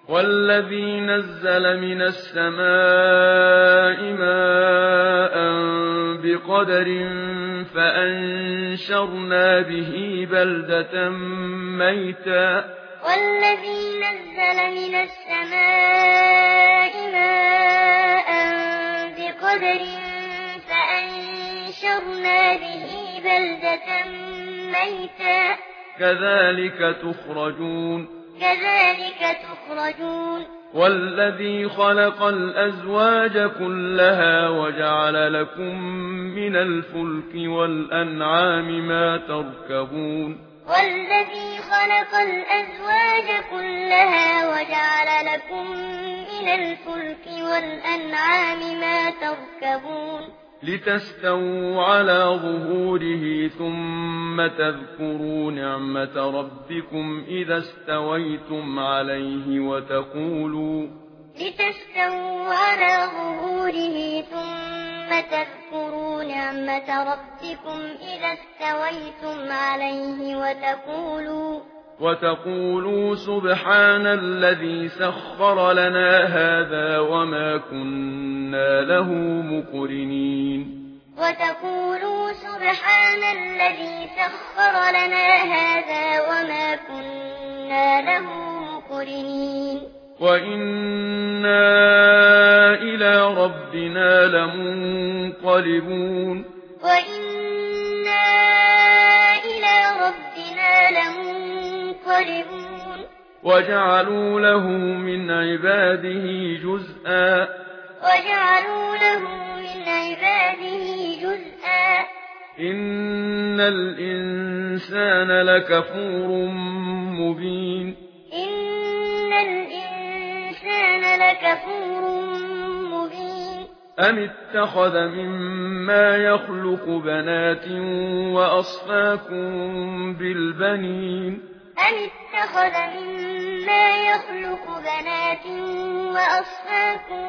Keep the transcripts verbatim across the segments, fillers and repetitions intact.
والذي نزل من السماء ماء بقدر فأنشرنا به بلدة ميتا والذي نزل من السماء ماء بقدر فأنشرنا به بلدة ميتا كذلك تخرجون كذلك تخرجون والذي خلق الأزواج كلها وجعل لكم من الفلك والأنعام ما تركبون والذي خلق الأزواج كلها وجعل لكم من الفلك والأنعام ما تركبون لتستووا على ظهوره ثم تذكروا نعمة ربكم إذا استويتم عليه وتقولوا لتستووا على ظهوره ثم تذكروا نعمة ربكم إذا استويتم عليه وتقولوا وتقولوا سبحان الذي سخر لنا هذا وما كنا له مقرنين وتقولوا سبحان الذي سخر لنا هذا وما كنا له مقرنين وإنا إلى ربنا لمنقلبون وإنا إلى ربنا لمنقلبون وجعلوا له من عباده جزءا وجعلوا له من عباده جزءا إن الإنسان لكفور مبين إن الإنسان لكفور مبين أم اتخذ مما يخلق بنات وأصفاكم بالبنين أم اتخذ مما يخلق بنات وأصفاكم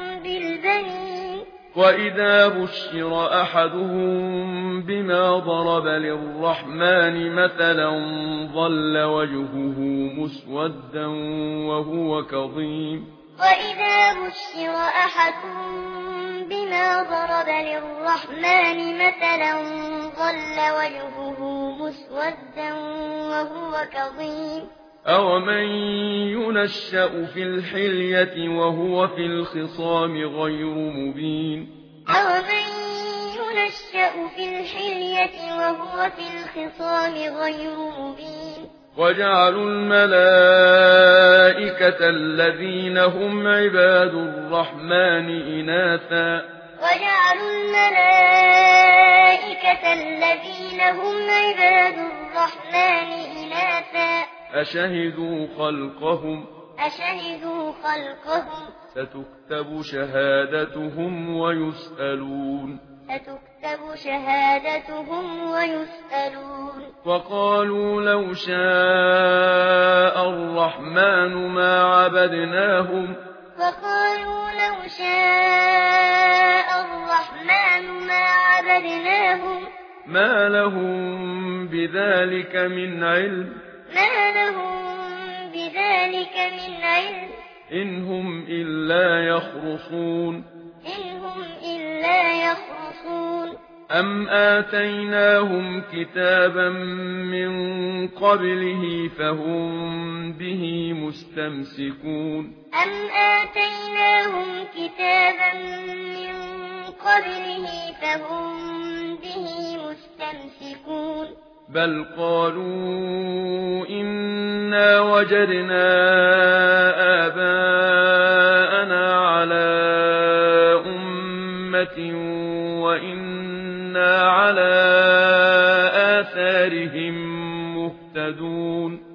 بالبنين وإذا بشر أحدهم بما ضرب للرحمن مثلا ظل وجهه مسودا وهو كظيم وإذا بشر أحدهم بما ضرب للرحمن مثلا ظل وجهه مسودا وهو كظيم أومن ينشأ في الحلية وهو في الخصام غير مبين أومن ينشأ في الحلية وهو في الخصام غير مبين وجعلوا الملائكة الذين هم عباد الرحمن إناثا وجعلوا الملائكة الذين هم عباد الرحمن إناثا أشهدوا خلقهم أشهدوا خلقهم ستكتب شهادتهم ويسألون ستكتب شهادتهم ويسألون وقالوا لو شاء الرحمن ما عبدناهم وقالوا لو شاء الرحمن ما عبدناهم ما لهم بذلك من علم ما لهم بذلك من علم إن هم إلا يخرصون إن هم إلا يخرصون أم آتيناهم كتابا من قبله فهم به مستمسكون أم آتيناهم كتابا من قبله فهم به مستمسكون بل قالوا إنا وجدنا آباءنا على أمة وإنا على آثارهم مهتدون